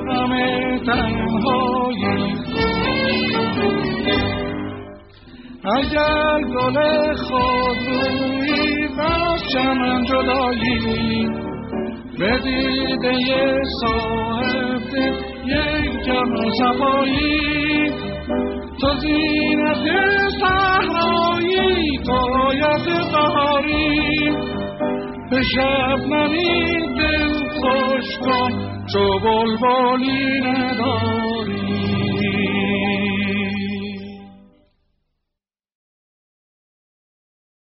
غم تنهایی. اگر گل خودرویی بس چمن جدایی، به دیده صاحب یک جمع صفایی، تو زینت صحرایی، تو آیت قهاری، به شبنمی دل خوش کن چو بلبلی نداری.